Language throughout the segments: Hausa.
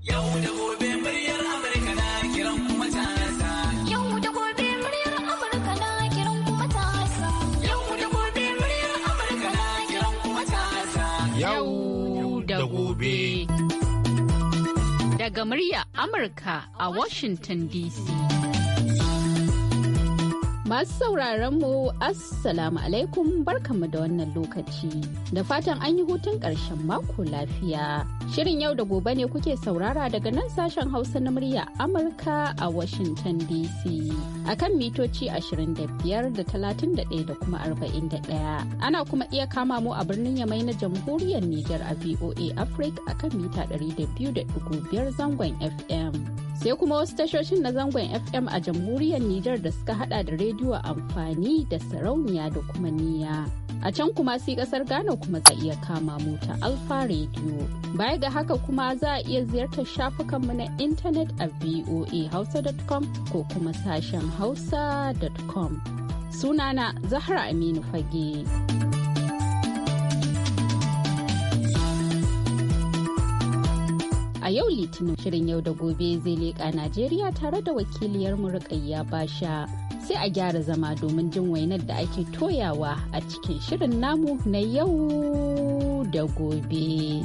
Yau da gobe muryar Amurka na kiran kuma matasa. Yau da gobe muryar Amurka na kiran kuma matasa. Yau da gobe muryar Amurka na kiran kuma matasa. Yau da gobe. Daga muryar Amurka a Washington DC. Masu sauraron mu Assalamu alaikum, barkanmu da wannan lokaci. Da fatan an yi hutun ƙarshen mako lafiya. Shirin yau da gobe ne kuke saurara daga nan sashen Hausa na murya Amurka a Washington DC. A kan mitoci 25 da 31 da kuma 41. Ana kuma iya kama mu a birnin Yamai na Jamhuriyar Nijar a VOA Africa a kan mita 200.5 zangon FM. Sai kuma wasu tashoshin na zangon FM a Jamhuriyar Nijar da suka hada da rediyo amfani da sarauniya da kuma niya. A can kuma sai kasar Ghana kuma za iya kama mu ta Alpha Radio. Baya ga haka kuma za a iya ziyartar shafukanmu na intanet a voahausa.com ko kuma sashen hausa.com. Sunana Zahra Aminu Fage. A yau Litinin shirin yau da gobe zai leƙa Najeriya tare da wakiliyar Rukayya Basha. Sai a gyara zama domin jin wainar da ake toyawa a cikin shirin namu na yau da gobe.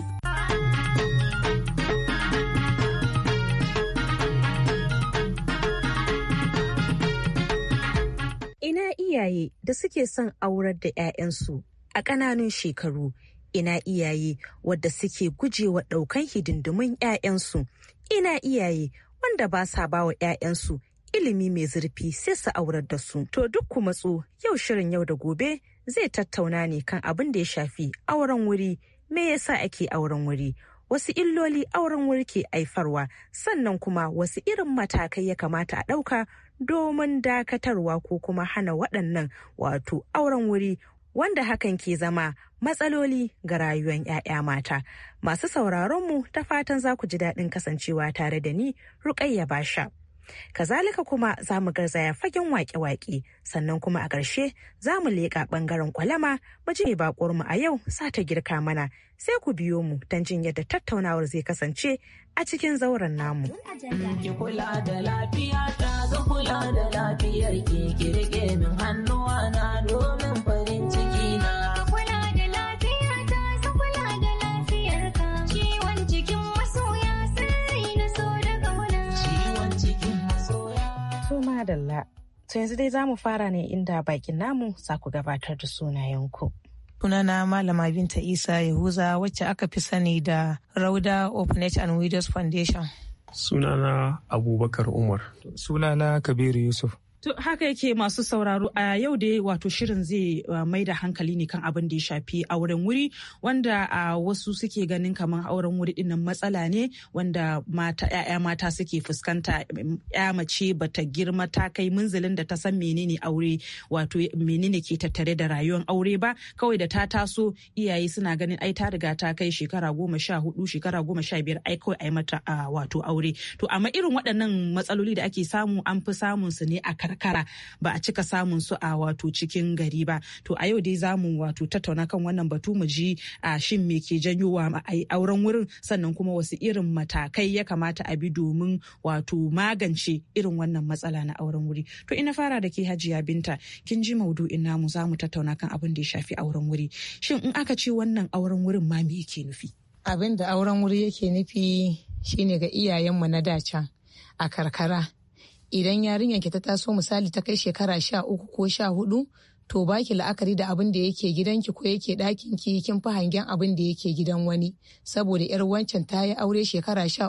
Ina iyaye da suke son aurar da 'ya'yansu a ƙananun shekaru. Ina iyaye wadda suke gujewa ɗaukan hidindimun 'ya'yansu. Ina iyaye wanda ba sa ba wa 'ya'yansu ilimi mai zurfi sai su aurar da su. To duk ku matso, yau shirin yau da gobe zai tattauna ne kan abin da ya shafi auren wuri. Me yasa ake auren wuri? Wasu illoli auren wuri ke haifarwa, sannan kuma wasu irin matakai ya kamata a ɗauka domin dakatarwa ko kuma hana waɗannan wato auren wuri, wanda hakan ke zama matsaloli ga rayuwar 'ya'ya mata. Masu sauraronmu ta fatan za ku ji daɗin kasancewa tare da ni, Rukayya Basha. Kazalika kuma za mu garzaya fagen waƙe-waƙe, sannan kuma a ƙarshe za mu leƙa ɓangaren kwalama mu ji mai baƙuwarmu a yau sa ta girka mana. Sai ku biyo mu don jin yadda tattaunawar zai kasance a cikin zauren namu. Ki kula da lafiya ta, zan kula da lafiyar ki rike min hannuwa na domin farin ciki na. Madalla. To yanzu dai za mu fara ne inda bakin namu za ku gabatar da sunayenku. Sunana Malama Binta Isa Yahuza wacce aka fi sani da Rauda Orphanage and Widows Foundation. Sunana Abubakar Umar. Sunana Kabiru Yusuf. To haka yake masu sauraro, a yau dai wato shirin zai mai da hankali ne kan abin da ya shafi auren wuri, wanda a wasu suke ganin kamar auren wuri dinnan matsala ne wanda mata 'ya'ya mata suke fuskanta. 'Ya mace bata girma ta kai munzalin da ta san menene aure, wato menene ke tattare da rayuwar aure ba. Kawai da ta taso iyaye suna ganin ai ta riga ta kai shekara 14, shekara 15, ai kawai ai mata wato aure. To amma irin waɗannan matsaloli da ake samu an fi samun su ne a karkara, ba a cika samun su a wato cikin gari ba. To a yau dai zamu wato tattauna kan wannan batu mu ji shin me ke janyo wa auren wurin, sannan kuma wasu irin matakai ya kamata a bi domin wato magance irin wannan matsala na auren wuri. To ina fara da ke Hajiya Binta, kin ji maudu'in namu, zamu tattauna kan abin da ya shafi auren wuri. Shin in aka ce wannan auren wurin ma me yake nufi? Abin da auren wuri yake nufi shine ga iyayenmu na dacan a karkara. Idan yarinyar ki ta taso misali ta kai shekara 13 ko 14, to baki la'akari da abin da yake gidanki ko yake ɗakin ki, kin fi hangen abin da yake gidan wani, saboda yar wancan ta yi aure shekara 13,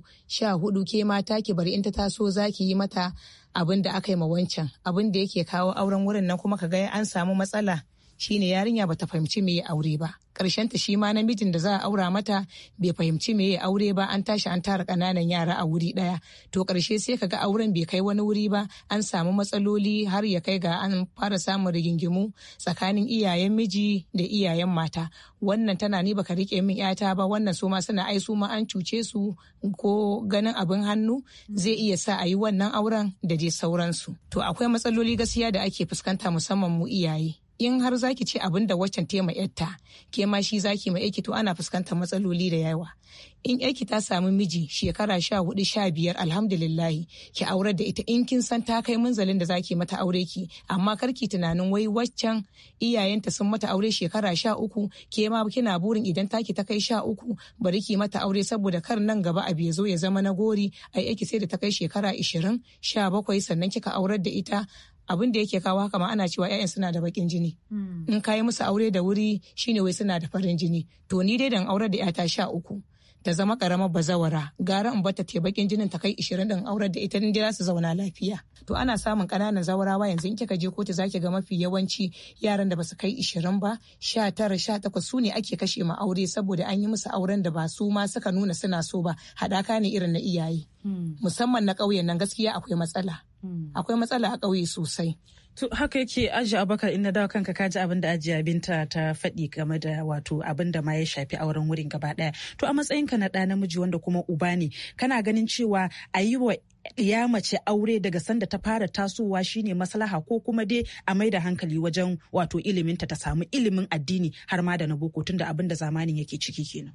14, ke mata ki bari in ta taso zaki yi mata abin da aka yi ma wancan. Abin da yake kawo auren wurin nan kuma kaga an samu matsala shine yarinya bata fahimci me aure ba. Karshen ta shi ma namijin da za a aura mata bai fahimci me aure ba, an tashi an tara kananan yara a wuri daya. To karshe sai kaga auren bai kai wani wuri ba, an samu matsaloli har ya kai ga an fara samun rigingimu tsakanin iyayen miji da iyayen mata. Wannan tana ni baka rike min yata ba, wannan su ma suna ai su ma an cuce su ko ganin abin hannu zai iya sa a yi wannan auren da dai sauransu. To akwai matsaloli gaskiya da ake fuskanta musamman mu iyaye. in har zaki ce abin da waccan tema yarta ke ma shi zaki ma aiki to ana fuskantar matsaloli da yawa. In aiki ta samu miji shekara 14-15 alhamdulillahi ki aurar da ita in kin san ta kai munzalin da zaki mata aure ki, amma karki tunanin wai waccan iyayenta sun mata aure shekara 13 ke ma kina burin idan taki ta kai 13 bari ki mata aure saboda kar nan gaba abu ya zo ya zama na gori ai aiki sai da ta kai shekara 20 17 sannan kika aurar da ita. Abin da yake kawo haka ma ana cewa 'ya'yan suna da bakin jini. In kayi musu aure da wuri shine wai suna da farin jini. To ni dai dan aurar da 'yata 13 ta zama karamar bazawara gara in bata te bakin jinin ta kai 20 din aurar da ita din za su zauna lafiya. To ana samun kananan zawarawa yanzu in kika je kotu zaki ga mafi yawanci yaran da basu kai 20 ba 19 18 su ne ake kashe ma aure saboda an yi musu auren da ba su ma suka nuna suna so ba, hadaka ne irin na iyaye. Musamman na ƙauyen nan gaskiya akwai matsala. Akwai matsala a ƙauye sosai. To haka yake Aji Abubakar, in na dawo kanka kaji abin da Ajiya Binta ta faɗi game da wato abin da ma ya shafi auren wurin gaba ɗaya. To a matsayinka na ɗa namiji wanda kuma uba ne, kana ganin cewa a yi wa ya mace aure daga sanda ta fara tasowa shine maslaha ko kuma dai a mai da hankali wajen wato iliminta ta samu ilimin addini har ma da na boko tunda abin da zamanin yake ciki kenan.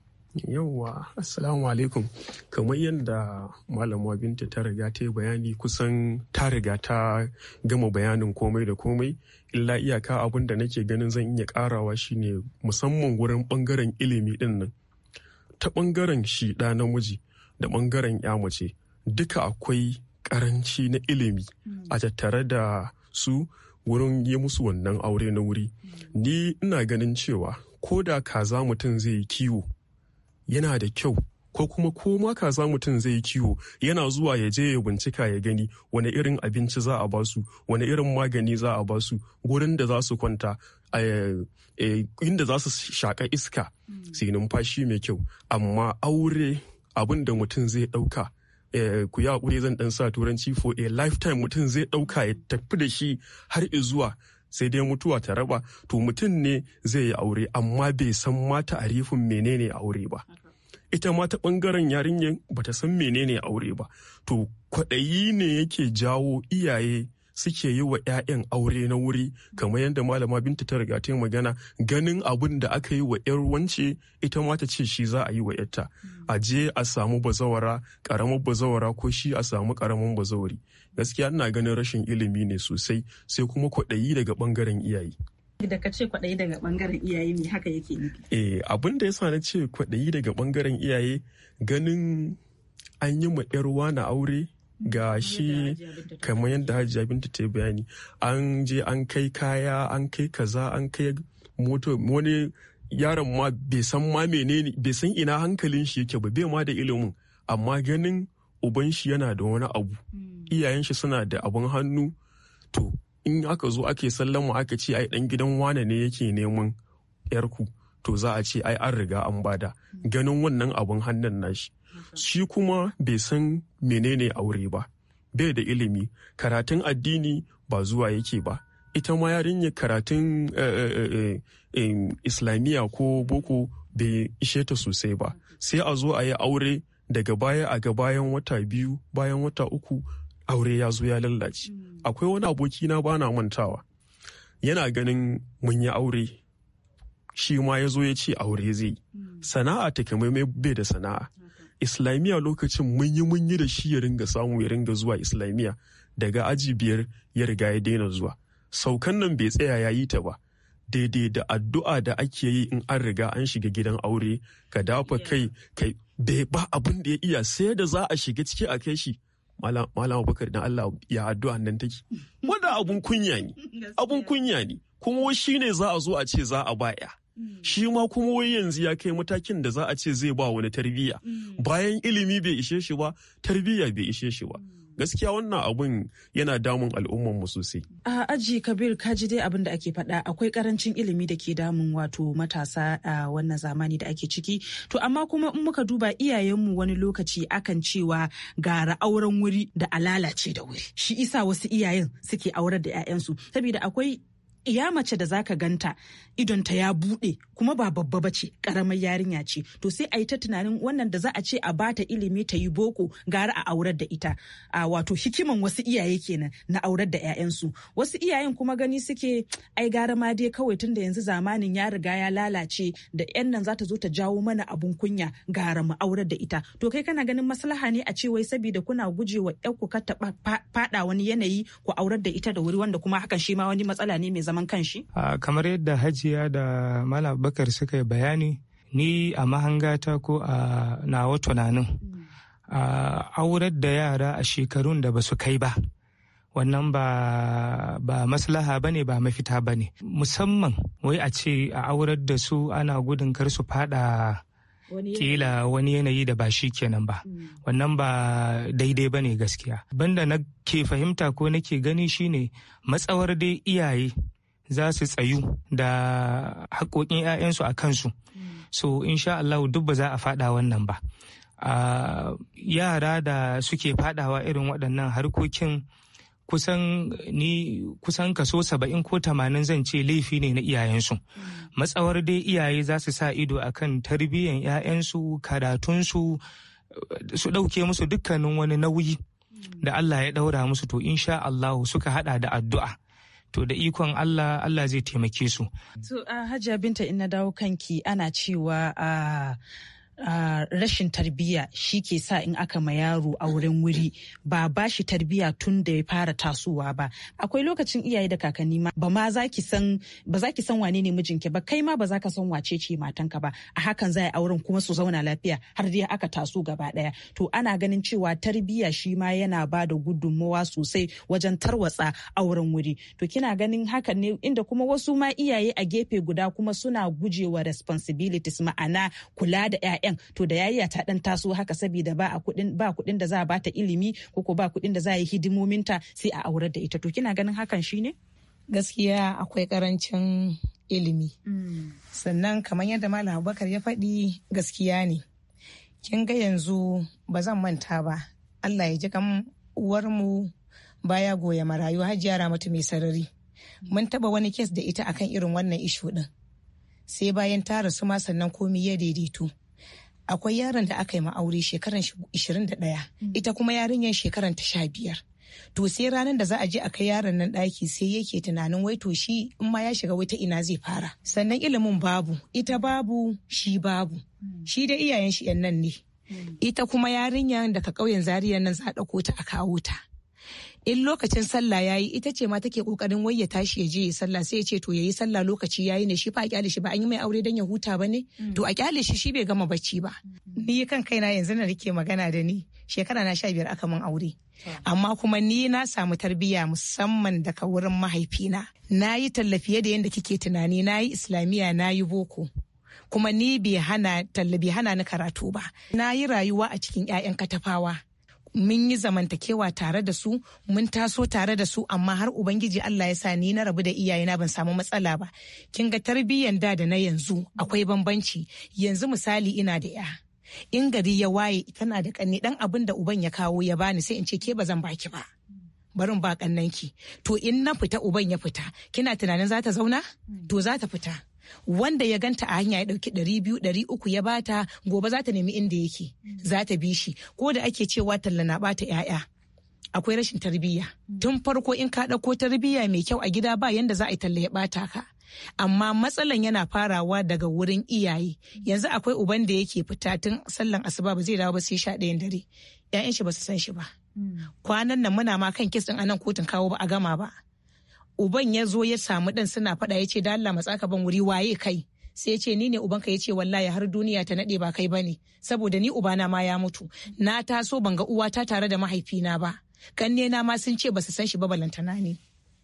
Yauwa, assalamu alaikum. Kamar yadda malama Binta ta riga ta yi bayani, kusan ta riga ta gama bayanin komai da komai. Illa iyaka abin da nake ganin zan iya karawa shine musamman wurin bangaren ilimi din nan. Ta bangaren shi ɗa namiji da bangaren ya mace duka akwai karanci na ilimi a tattare da su wurin yi musu wannan aure na wuri. Ni ina ganin cewa ko da kaza mutum zai yi kiwo yana da kyau, ko kuma koma kaza mutum zai yi kiwo yana zuwa ya je ya bincika ya gani wani irin abinci za a basu, wani irin magani za a basu, gurin da za su kwanta, inda za su shaƙa iska su yi numfashi mai kyau. Amma aure abin da mutum zai ɗauka, ku yi haƙuri zan ɗan sa turanci, for a lifetime mutum zai ɗauka ya tafi da shi har zuwa sai dai mutuwa ta raba. To mutum ne zai yi aure amma bai san ma ta'arifin menene aure ba. Ita ma ta bangaren yarinyar bata san menene aure ba. To kwaɗayi ne yake jawo iyaye suke yi wa 'ya'yan aure na wuri, kamar yadda malama Binta ta riga ta magana, ganin abin da aka yi wa 'yar wance ita ma ta ce shi za a yi wa 'yarta. A je a samu bazawara, karamar bazawara, ko shi a samu karamin bazawari. Gaskiya ina ganin rashin ilimi ne sosai, sai kuma kwaɗayi daga ɓangaren iyaye. Da ka ce kwaɗayi daga ɓangaren iyaye ne haka yake nufi? Abin da yasa na ce kwaɗayi daga ɓangaren iyaye, ganin an yi ma 'yar na aure ga shi kamar yadda Hajiya Binta ta yi bayani, an je an kai kaya, an kai kaza, an kai moto, wani yaron ma bai san ma menene, bai san ina hankalin shi yake ba, bai ma da ilimin, amma ganin uban shi yana da wani abu, iyayen shi suna da abun hannu, to in aka zo ake sallama aka ce ai dan gidan wane ne yake neman yarku, to za a ce ai an riga an bada, ganin wannan abun hannun nashi. Shi kuma bai san menene aure ba, bai da ilimi, karatun addini ba zuwa yake ba, ita ma yarinya karatun islamiyya ko boko bai ishe ta sosai ba, sai a zo a yi aure daga baya a ga bayan wata 2 bayan wata 3 aure ya zo ya lallace. Akwai wani aboki na bana mantawa, yana ganin mun yi aure, shi ma ya zo ya ce aure zai, sana'a takamaimai bai da sana'a. Islamiyya lokacin mun yi da shi ya ringa samu ya ringa zuwa Islamiyya, daga aji 5 ya riga ya daina zuwa. Saukan nan bai tsaya ya yi ta ba, daidai da addu'a da ake yi in an riga an shiga gidan aure, ka dafa kai bai ba abin da ya iya, sai da za a shiga ciki a kai shi. Malam Abubakar dan Allah ya addu'a nan take. Wanda abun kunya ne, kuma shi ne za a zo a ce za a baya. Shi ma kuma wai yanzu ya kai matakin da za a ce zai ba wani tarbiyya, bayan ilimi bai ishe shi ba, tarbiyya bai ishe shi ba. Gaskiya wannan abun yana damun al'ummar mu sosai. A Aji Kabir, kaji dai abin da ake faɗa, akwai karancin ilimi da ke damun wato matasa a wannan zamani da ake ciki. To amma kuma in muka duba iyayenmu wani lokaci akan cewa gara auren wuri da a lalace da wuri. Shi isa wasu iyayen suke aurar da 'ya'yansu, saboda akwai iya mace da zaka ganta idonta ya bude kuma ba babba bace karamar yarinya ce to sai a yi ta tunanin wannan da za a ce a bata ilimi ta yi boko gara a aurar da ita wato hikiman wasu iyaye kenan na aurar da 'ya'yansu. Wasu iyayen kuma gani suke ai gara ma dai kawai tunda yanzu zamanin ya riga ya lalace da 'yan nan za ta zo ta jawo mana abun kunya gara mu aurar da ita. To kai kana ganin maslaha ne a ce wai saboda kuna gujewa 'yarku kar ta fada wani yanayi ku aurar da ita da wuri wanda kuma hakan shi ma wani matsala ne mai zaman kanshi? Kamar yadda Hajiya da Malam Bakar suka yi bayani, ni a mahangata ko a nawa tunanin aurar da yara a shekarun da ba su kai ba wannan ba maslaha bane ba mafita bane, musamman wai a ce a aurar da su ana gudun kar su fada kila wani yanayi da ba shi kenan ba, wannan ba daidai bane gaskiya. Banda na ke fahimta ko nake gani shine matsawar dai iyaye za su tsayu da haƙoƙin 'ya'yansu a kansu, so insha Allah duk ba za a fada wannan ba. Yara da suke fadawa irin waɗannan harkokin kusan kaso 70 ko 80 zan ce laifi ne na iyayensu. Matsawar dai iyaye za su sa ido akan tarbiyyar 'ya'yansu, karatunsu, su ɗauke musu dukkanin wani nauyi da Allah ya ɗaura musu, to insha Allah suka hada da addu'a. To da ikon Allah zai taimake su. To Hajiya Binta, in na dawo kanki, ana cewa rashin tarbiyya shi ke sa in aka ma yaro a wurin wuri ba shi tarbiyya tun da ya fara tasowa ba. Akwai lokacin iyaye da kakanni ma ba za ki san wane ne mijinki ba, kai ma ba za ka san wace ce matanka ba, a hakan za a yi auren kuma su zauna lafiya har dai aka taso gaba daya. To ana ganin cewa tarbiyya shi ma yana ba da gudunmawa sosai wajen tarwatsa auren wuri. To kina ganin hakan ne, inda kuma wasu ma iyaye a gefe guda kuma suna gujewa responsibilities, ma'ana kula da 'ya'yan. To da yayya ta dan taso haka saboda ba kuɗin da za a bata ilimi ko ba kuɗin da za a yi hidimominta, sai a aurar da ita. To kina ganin hakan shine? Gaskiya akwai karancin ilimi. Sannan kamar yadda Malam Abubakar ya faɗi, gaskiya ne. Kin ga yanzu ba zan manta ba, Allah ya ji kan uwarmu baya goya marayu, Hajiya Ramatu mai sarari. Mun taba wani kes da ita akan irin wannan ishu din. Sai bayan ta rasu ma sannan komai ya daidaito. Akwai yaron da aka yi ma'aure shekaran 21, ita kuma yarinyar shekaran ta 15. To sai ranar da za a je a kai yaron nan ɗaki sai yake tunanin wai to shi in ma ya shiga wata ina zai fara. Sannan ilimin babu, ita babu, shi babu. Shi da iyayen shi yan nan ne. Ita kuma yarinyar daga ƙauyen Zaria nan za a ɗauko ta a kawo ta. In lokacin sallah yayi, ita ce ma take kokarin wai ya tashi ya je ya sallah, sai ya ce to yayi sallah lokaci yayi ne, shi fa a kyale shi ba, an yi mai aure dan ya huta bane, to a kyale shi bai gama bacci ba. Ni kan kaina yanzu na rike magana da ni, shekara na 15 aka min aure, amma kuma ni na samu tarbiyya musamman daga wurin mahaifina. Na yi tallafiye da yadda kike tunani, na yi islamiyya, na yi boko, kuma ni bai hana ni karatu ba. Na yi rayuwa a cikin 'ya'yan Katafawa. Mun yi zamantakewa tare da su, mun taso tare da su, amma har Ubangiji Allah ya sa ni na rabu da iyayena ban samu matsala ba. Kin ga tarbiyyan da na yanzu akwai bambanci. Yanzu misali ina da 'ya. In gari ya waye tana da kanne, dan abin da uban ya kawo ya bani sai in ce ke ba zan baki ba. Barin ba kannanki. To in na fita uban ya fita, kina tunanin za ta zauna? To za ta fita. Wanda ya ganta a hanya ya dauki 200, 300 ya bata, gobe za ta nemi inda yake, za ta bi shi. Ko da ake cewa talla na bata 'ya'ya, akwai rashin tarbiyya. Tun farko in ka dauko tarbiyya mai kyau a gida, ba yanda za a yi talla ya bata ka. Amma matsalan yana farawa daga wurin iyaye. Yanzu akwai uban da yake fita tun sallan asuba ba zai dawo ba sai 11 dare. 'Ya'yan shi ba su san shi ba. Kwanan nan muna ma kan kes din anan kotun kawo ba a gama ba. Uban ya zo ya samu dan suna faɗa, ya ce da Allah matsaka ban wuri, waye kai? Sai ya ce ni ne ubanka. Ya ce wallahi har duniya ta nade ba kai bane, saboda ni ubana ma ya mutu, na taso ban ga uwata tare da mahaifina ba, kanne na ma sun ce ba su san shi ba, balantana ne.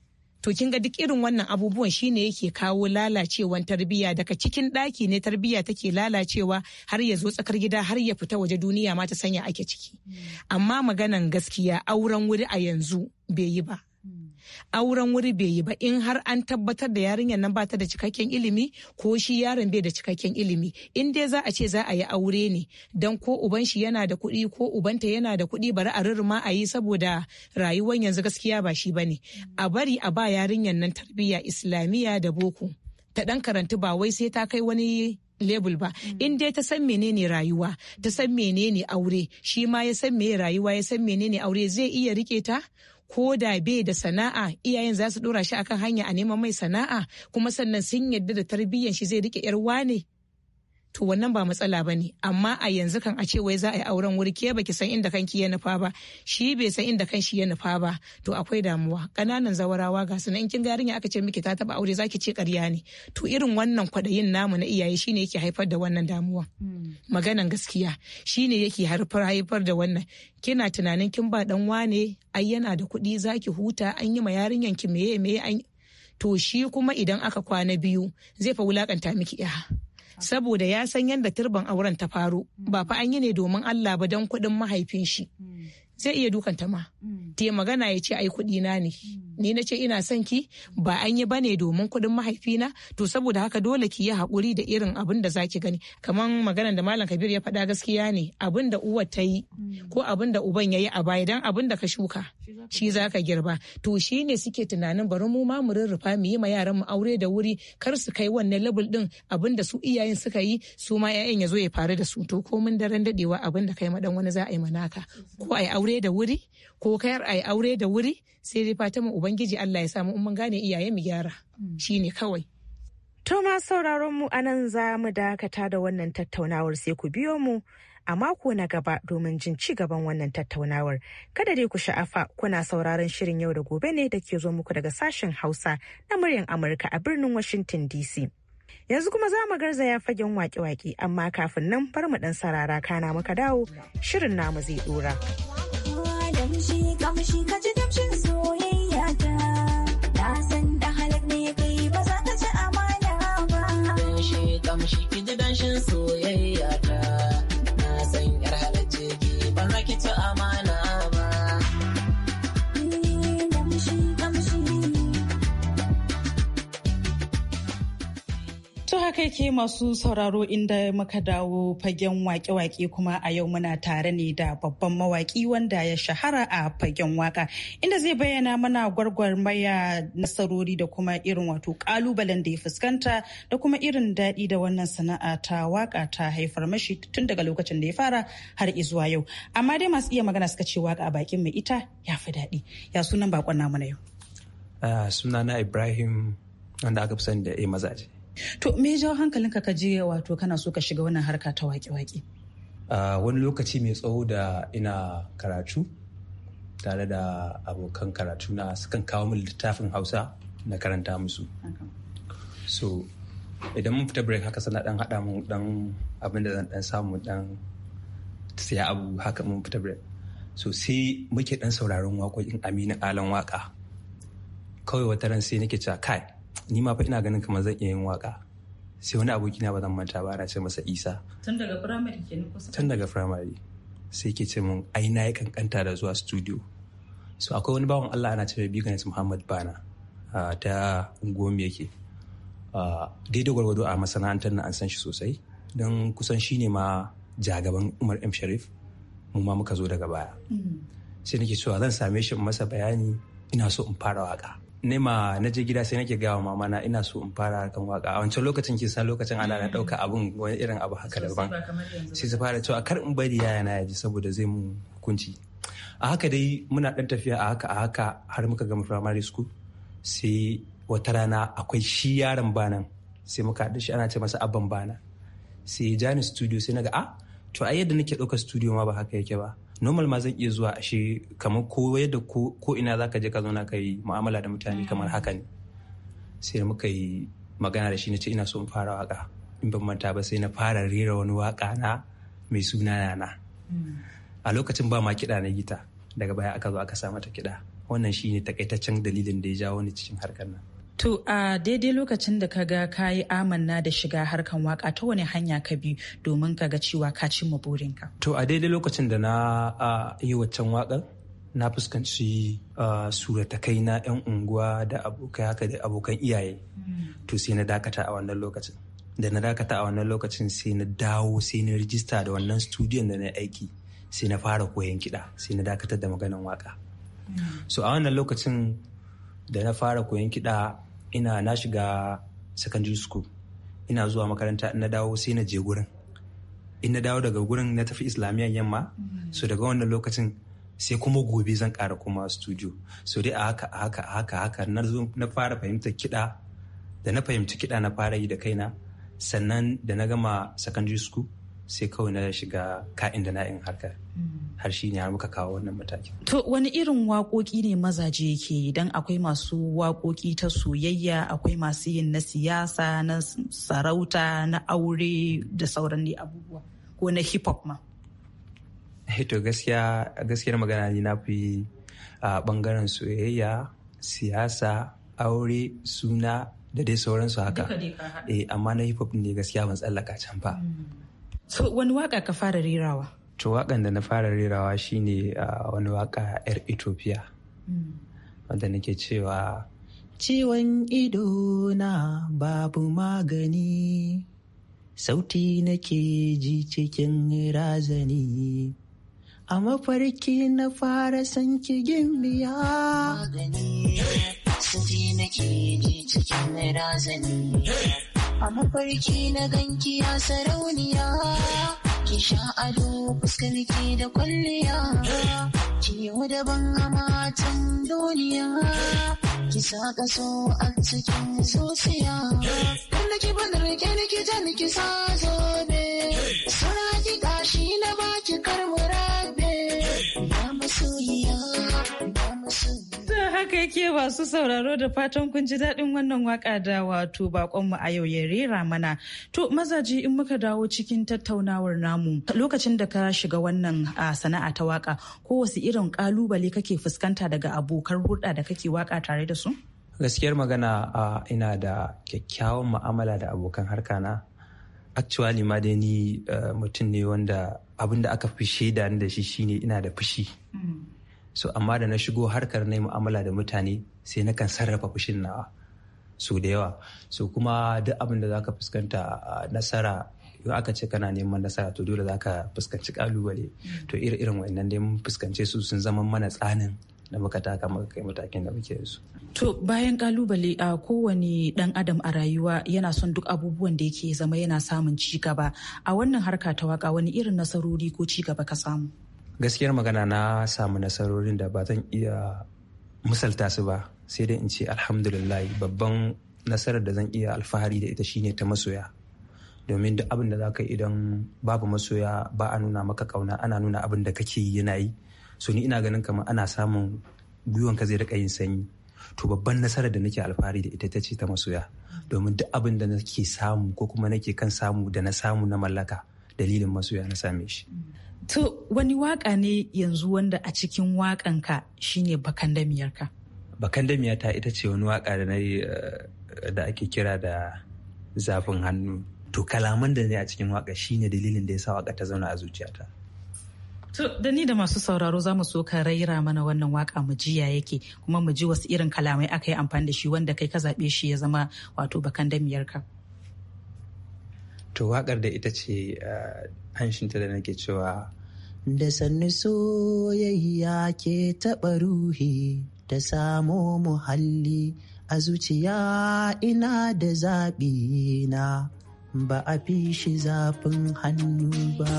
To kin ga duk irin wannan abubuwan shine yake kawo lalacewan tarbiyya. Daga cikin ɗaki ne tarbiyya take lalacewa har ya zo tsakar gida, har ya fita waje duniya ma ta sanya ake ciki. Amma maganan gaskiya auren wuri a yanzu bai yi ba. auren wuri bai yi ba in har an tabbatar da yarinyar nan ba ta da cikakken ilimi ko shi yaron bai da cikakken ilimi. In dai za a ce za a yi aure ne don ko uban shi yana da kuɗi ko ubanta yana da kuɗi bari a rurruma a yi saboda rayuwar yanzu gaskiya ba shi bane. A bari a ba yarinyar nan tarbiyya islamiyya da boko ta dan karantu ba wai sai ta kai wani label ba. In dai ta san menene rayuwa, ta san menene aure, shi ma ya san meye rayuwa, ya san menene aure, zai iya rike ta ko da bai da sana'a. Iyayen za su dora shi akan hanya a neman mai sana'a, kuma sannan sun yadda da tarbiyyar shi zai rike yar wane. To wannan ba matsala ba ne, amma a yanzu kan a ce wai za a yi auren wuri ke baki san inda kanki ya nufa ba, shi bai san inda kanshi ya nufa ba, to akwai damuwa. Ƙananan zawarawa ga su in kin ga yarinya aka ce miki ta taba aure zaki ce ƙarya ne. To irin wannan kwaɗayin namu na iyaye shine yake haifar da wannan damuwa. Maganan gaskiya shine yake haifar da wannan. Kina tunanin kin ba dan wane ai yana da kuɗi zaki huta, an yi ma yarinyan ki meye an, to shi kuma idan aka kwana biyu zai fa wulakanta miki ya. Saboda ya san yadda turban auren ta faru, ba fa an yi ne domin Allah ba don kuɗin mahaifin shi. Zai iya dukanta ma. Ta magana ya ce ai kuɗi na ne. Ni na ce ina son ki, ba an yi bane domin kuɗin mahaifina, to saboda haka dole ki yi haƙuri da irin abin da zaki gani. Kamar maganar da Malam Kabir ya faɗa gaskiya ne, abin da uwar ta yi ko abin da uban ya yi a baya, dan abin da ka shuka shi za ka girba. To shi ne suke tunanin bari mu ma mu rurrufa mu yi ma yaran mu aure da wuri, kar su kai wannan level din abin da su iyayen suka yi su ma 'ya'yan ya zo ya faru da su. To ko mun daren dadewa abin da kai ma dan wani za a yi manaka, ko ai aure da wuri ko kayar ai aure da wuri, sai dai fata mu ubangiji Allah ya samu mun gane iyaye mu gyara, shine kawai. To ma sauraron mu anan za mu dakata da wannan tattaunawar, sai ku biyo mu a mako na gaba domin jin ci gaban wannan tattaunawar. Kada dai ku sha'afa, kuna sauraron shirin Yau da Gobe ne da ke zo muku daga sashen Hausa na muryar Amurka a birnin Washington DC. Yanzu kuma za mu garzaya fagen wake-wake, amma kafin nan bar mu dan sarara kana muka dawo, shirin namu zai dora. Kamshi ka ji damshin soyayya ta, na san da halak ne kai ba za ka ci amana ba. Kamshi ki ji damshin soyayya ta, na san yar halacce ki ba za ki ci amana ba. To haka yake masu sauraro, inda muka dawo fagen wake-wake, kuma a yau muna tare ne da babban mawaki wanda ya shahara a fagen waka, inda zai bayyana mana gwargwarmaya, nasarori da kuma irin wato kalubalen da ya fuskanta da kuma irin daɗi da wannan sana'a ta waka ta haifar mashi tun daga lokacin da ya fara har izuwa yau. Amma dai masu iya magana suka ce waka a bakin mai ita ya fi daɗi. Ya sunan bakon namu na yau? Sunana Ibrahim, wanda aka fi sani da Mazaje. To me jawo hankalinka ka je wato kana so ka shiga wannan harka ta waƙe-waƙe? Wani lokaci mai tsawo da ina karatu tare da abokan karatu na sukan kawo min littafin Hausa na karanta musu. So idan mun fita break haka sana dan hada mun dan abin da zan dan samu dan siya abu haka mun fita break. So sai muke dan sauraron waƙoƙin Aminu Alan Waka. Kawai wata ran sai nake cewa kai, ni ma fa ina ganin kamar zan iya yin waka. Sai wani abokina ba zan manta ba, ana ce masa Isa. Tun daga firamare kenan kusa? Tun daga firamare. Sai ke ce mun ai na yi kankanta da zuwa studio. So akwai wani bawan Allah ana ce mai Biganis Muhammad Bana ta Ungomi yake. Daidai gwargwado a masana'antar na an san shi sosai, don kusan shi ne ma jagaban Umar M. Sharif, mu ma muka zo daga baya. Sai nake cewa zan same shi in masa bayani, ina so in fara waka. Na je gida sai nake gawa mama na ina so in fara harkan waka. A wancan lokacin kisa lokacin ana na dauka abun wani irin abu haka daban. Sai ta fara cewa kar in bari yaya na yaji saboda zai mun hukunci. A haka dai muna dan tafiya a haka har muka gama primary school. Sai wata rana akwai shi yaron banan, sai muka haɗu shi ana ce masa Abban Bana. Sai jani studio sai naga to ai yadda nake ɗaukar studio ma ba haka yake ba. Normal ma zan iya zuwa ashe kamar ko yadda ko ina zaka je ka zauna ka yi mu'amala da mutane kamar haka ne. Sai muka yi magana da shi, nace ina so in fara waka. In ban manta ba sai na fara rera wani waka na mai suna Nana. A lokacin ba ma kiɗa na gita, daga baya aka zo aka sa mata kiɗa. Wannan shine takaitaccen dalilin da ya jawo ni cikin harkar nan. To a daidai lokacin da ka ga ka yi amanna da shiga harkan waka, ta wani hanya ka bi domin ka ga cewa ka cimma burinka? To a daidai lokacin da na yi waccan waƙar, na fuskanci suratakai na 'yan unguwa da abokai haka da abokan iyaye. To sai na dakata a wannan lokacin. Da na dakata a wannan lokacin sai na dawo sai na rijista da wannan studiyon da na aiki sai na fara koyon kiɗa sai na dakatar da maganan waka. So a wannan lokacin da na fara koyon kiɗa na shiga secondary school, ina zuwa makaranta, na dawo sai na je gurin. In na dawo daga gurin na tafi islamiyyar yamma. So daga wannan lokacin sai kuma gobe zan ƙara kuma studio. So dai a haka na fara fahimtar kiɗa. Da na fahimci kiɗa na fara yi da kaina, sannan da na gama secondary school sai kawai na shiga ka'in da na'in harkar. Har shi ne har muka kawo wannan mataki. To wani irin waƙoƙi ne mazaje ke yi? Don akwai masu waƙoƙi ta soyayya, akwai masu yin na siyasa, na sarauta, na aure da sauran ne abubuwa, ko na hip hop ma. To gaskiyar magana ne na fi a bangaren soyayya, siyasa, aure, suna da dai sauransu haka. Amma na hip hop ne gaskiya ban tsallaka can ba. So wani waka ka fara rerawa? To wakan da na fara rerawa shine wani waka 'yar Ethiopia. Wanda nake cewa ciwon ido na babu magani, sauti nake ji cikin razani, a mafarki na fara san ki gimbiya. Sauti nake ji cikin razani, a mafarki na ganki ya sarauniya, ki sha ado fuskar ki da kwalliya, ki yi daban a matan duniya, ki saka so a cikin zuciya, wanda ki bada rike ni ki jan ki sa zobe, suna ki gashi na baki karmurabe, ya masoyiya, ya masoyiya. Haka yake masu sauraro, da fatan kun ji daɗin wannan waka da wato bakonmu a yau ya rera mana. To mazaji, in muka dawo cikin tattaunawar namu, lokacin da ka shiga wannan sana'a ta waka, ko wasu irin kalubale kake fuskanta daga abokan hulɗa da kake waka tare da su? Gaskiyar magana ina da kyakkyawan mu'amala da abokan harka na. Actually ma dai ni mutum ne wanda abin da aka fi shaida da shi shine ina da fushi. So amma da na shigo harkar na mu'amala da mutane sai na kan sarrafa fushin nawa so da yawa. So kuma duk abin da zaka fuskanta nasara, in aka ce kana neman nasara to dole zaka fuskanci kalubale. To irin wannan dai mun fuskance su, sun zama mana tsanin da muka taka muka kai matakin da muke su. To bayan kalubale, a kowane dan adam a rayuwa yana son duk abubuwan da yake zama yana samun ci gaba. A wannan harka ta waka wani irin nasarori ko ci gaba ka samu? Gaskiyar magana na samu nasarorin da ba zan iya misalta su ba, sai dai in ce alhamdulillah. Babban nasarar da zan iya alfahari da ita shine ta masoya. Domin duk abin da za ka yi idan babu masoya ba a nuna maka kauna, ana nuna abin da kake yi yana yi. So ni ina ganin kamar ana samun gwiwanka zai rika yin sanyi. To babban nasarar da nake alfahari da ita ce ta masoya. Domin duk abin da nake samu ko kuma nake kan samu da na samu na mallaka, dalilin masoya na same shi. To wani waka ne yanzu wanda a cikin wakanka shine bakandamiyarka? Bakandamiyata ita ce wani waka da nayi da ake kira da zafin hannu. To kalaman da ne a cikin waka shine dalilin da yasa waka ta zauna a zuciyata. To da ni da masu sauraro za mu so ka raira mana wannan waka mu ji ya yake, kuma mu ji wasu irin kalamai aka yi amfani da shi wanda kai ka zaɓe shi ya zama wato bakandamiyarka. To wakar da ita ce hanshinta da nake cewa da sannu soyayya ke taɓa ruhi da samo muhalli a zuciya, ina da zaɓi na ba a fi shi zafin hannu ba.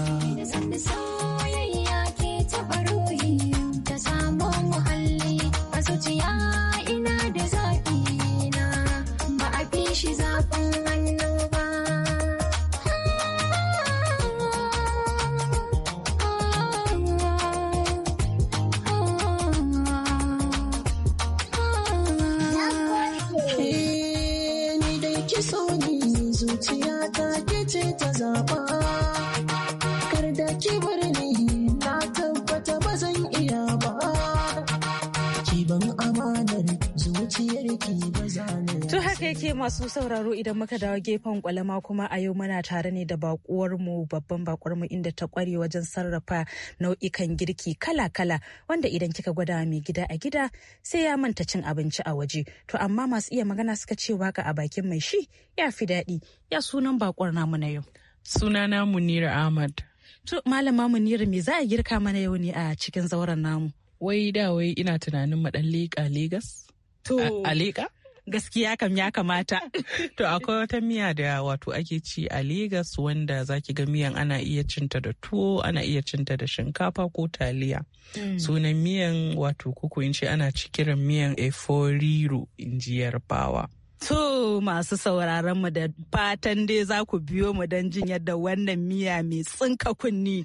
Zuciya ta ke ce ta zaɓa, kar da ki bar yake masu sauraro idan muka dawo gefen kwalama kuma a yau muna tare ne da babban bakuwarmu inda ta kware wajen sarrafa nau'ikan girki kala-kala wanda idan kika gwada mai gida a gida sai ya manta cin abinci a waje. To amma masu iya magana suka ce waka a bakin mai shi ya fi daɗi. Ya sunan bakuwar namu na yau? Sunana Munira Ahmad. To malama Munira me za a girka mana yau ne a cikin zauren namu? Wai ina tunanin mu dan leƙa Legas. To a leƙa? Gaskiya kam ya kamata. To akwai wata miya da wato ake ci a Legas wanda zaki ga miyan ana iya cinta da tuwo, ana iya cinta da shinkafa ko taliya. Sunan miyan wato kuku in ce ana kiran miyan eforiro in ji Yarbawa. To masu sauraron mu da fatan dai za ku biyo mu don jin yadda wannan miya mai tsinka kunni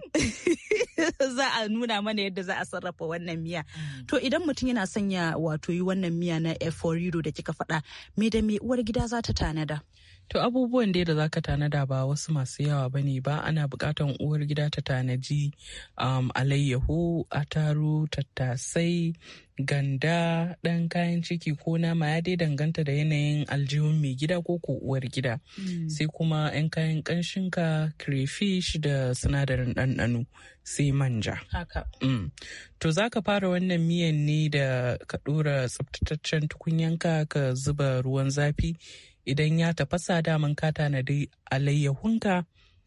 za a nuna mana yadda za a sarrafa wannan miya. To idan mutum yana sanya wato yi wannan miya na eforiro da kika faɗa, me da me uwar gida za ta tanada? To abubuwan dai da za ka tanada ba wasu masu yawa ba ne ba, ana buƙatar uwar gida ta tanaji alayyahu, ataru, tattasai, ganda, ɗan kayan ciki ko nama ya dai danganta da yanayin aljihun mai gida ko uwar gida. Sai kuma 'yan kayan ƙanshinka, crayfish da sinadarin ɗanɗano, sai manja. Haka. To za ka fara wannan miyan ne da ka ɗora tsaftataccen tukunyanka ka zuba ruwan zafi. Idan ya tafasa daman ka tanadi alayyahunka,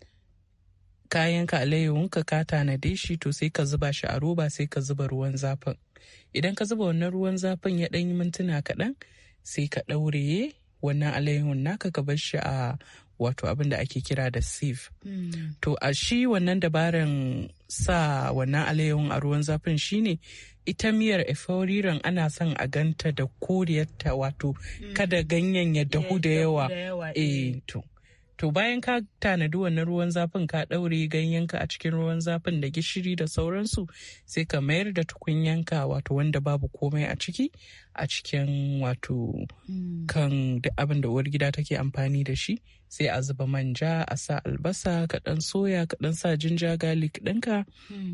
kayanka alayyahunka ka tanade shi, to sai ka zuba shi a roba sai ka zuba ruwan zafin. Idan ka zuba wannan ruwan zafin ya ɗan yi mintuna kaɗan sai ka ɗauraye wannan alayyahun naka ka bar shi a wato abin da ake kira da sieve. To a shi wannan dabaran sa wannan alayyahun a ruwan zafin shine ita miyar eforiron ana son a ganta da koriyarta wato kada ganyen ya dahu da yawa. To bayan ka tanadi wannan ruwan zafin ka ɗaure ganyenka a cikin ruwan zafin da gishiri da sauransu, sai ka mayar da tukunyanka wato wanda babu komai a ciki a cikin wato kan duk abin da uwar gida take amfani da shi, sai a zuba manja, a sa albasa, ka ɗan soya, ka ɗan sa jinja garlic ɗinka.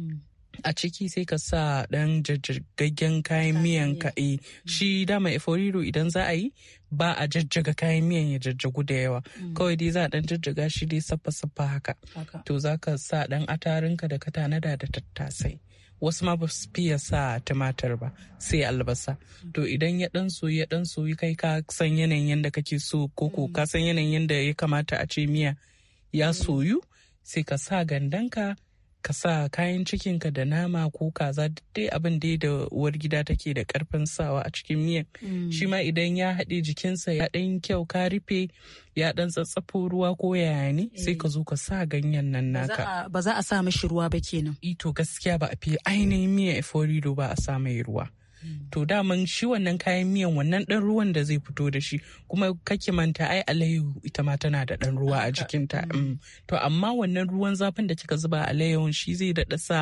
A ciki sai ka sa ɗan jajjagaggen kayan miyan ka. Shi dama eforiro idan za a yi ba a jajjaga kayan miyan ya jajjagu da yawa, kawai dai za a ɗan jajjaga shi dai saffa haka. To za ka sa ɗan atarinka da ka tanada da tattasai. Wasu ma ba su fiye sa tumatir ba, sai albasa. To idan ya ɗan soyi kai ka san yanayin yadda kake so, koko ka san yanayin yadda ya kamata a ce miya ya soyu, sai ka sa gandanka, ka sa kayan cikinka da nama ko kaza, dai abin dai da uwar gida take da karfin sawa a cikin miyan. Shi ma idan ya haɗe jikinsa ya ɗan kyau ka rufe ya ɗan tsatsafo ruwa ko yaya ne, sai ka zo ka sa ganyen nan naka. Ba za a sa mashi ruwa ba kenan? To gaskiya ba a fi ainihin miyan eforido ba a sa mai ruwa. To daman shi wannan kayan miyan wannan ɗan ruwan da zai fito da shi, kuma kake manta ai alayyahu ita ma tana da ɗan ruwa a jikinta. To amma wannan ruwan zafin da kika zuba alayyahun shi zai daɗa sa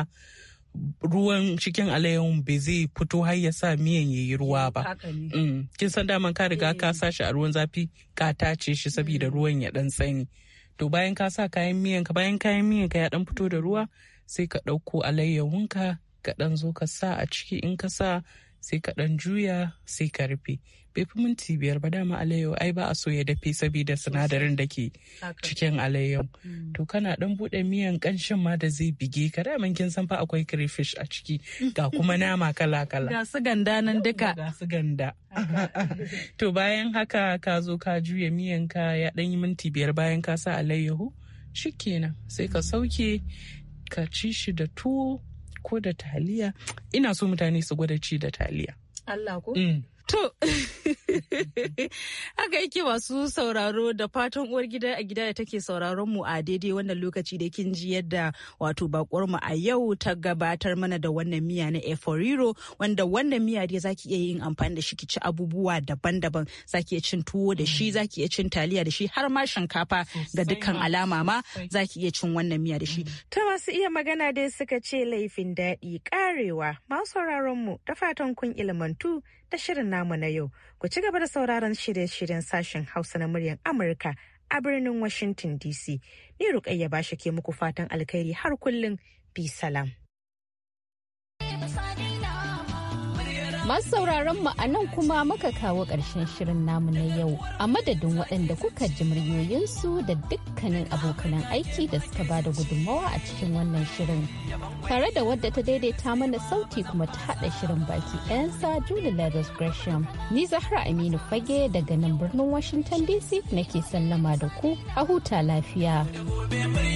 ruwan cikin alayyahun bai zai fito har ya sa miyan yayi ruwa ba. Kin san daman ka riga ka sa shi a ruwan zafi ka tace shi saboda ruwan ya ɗan sanyi. To bayan ka sa kayan miyan ka, bayan kayan miyan ka ya ɗan fito da ruwa, sai ka ɗauko alayyahunka ka ɗan zo ka sa a ciki. In ka sa sai ka ɗan juya sai ka rufe. Bai fi minti 5 ba, dama alayyahu ai ba a so ya dafe saboda sinadarin da ke cikin alayyahu. To kana ɗan buɗe miyan ƙanshin ma da zai bige ka, daman kin san fa akwai crayfish a ciki ga kuma nama kala-kala. Ga su ganda nan duka. Ga su ganda. To bayan haka ka zo ka juya miyan ka ya ɗan yi minti 5 bayan ka sa alayyahu, shikenan sai ka sauke ka ci shi da tuwo ko da taliya. Ina so mutane su gwada ci da taliya. Allah ko? To, haka yake masu sauraro, da fatan uwar gida a gida da take sauraron mu a daidai wannan lokaci da kin ji yadda wato bakwar mu a yau ta gabatar mana da wannan miya na eforiro, wanda wannan miya dai zaki iya yin amfani da shi ki ci abubuwa daban-daban. Zaki iya cin tuwo da shi, zaki iya cin taliya da shi, har ma shinkafa ga dukkan alama ma zaki iya cin wannan miya da shi. Ta masu iya magana dai suka ce laifin daɗi karewa. Masu sauraron mu da fatan kun ilmantu da shirin namu na yau. Ku ci gaba da sauraron shirye-shiryen sashen Hausa na muryar Amurka a birnin Washington DC. Ni Rukayya Bashi ke muku fatan alkhairi har kullum. Bi salam. Masu sauraron mu a nan kuma muka kawo ƙarshen shirin namu na yau a madadin waɗanda kuka ji muryoyinsu da dukkanin abokanan aiki da suka ba da gudunmawa a cikin wannan shirin. Tare da wadda ta daidaita mana sauti kuma ta haɗa shirin baki ɗayansa Julie Lagos Gresham. Ni Zahra Aminu Fage daga nan birnin Washington DC nake sallama da ku a huta lafiya.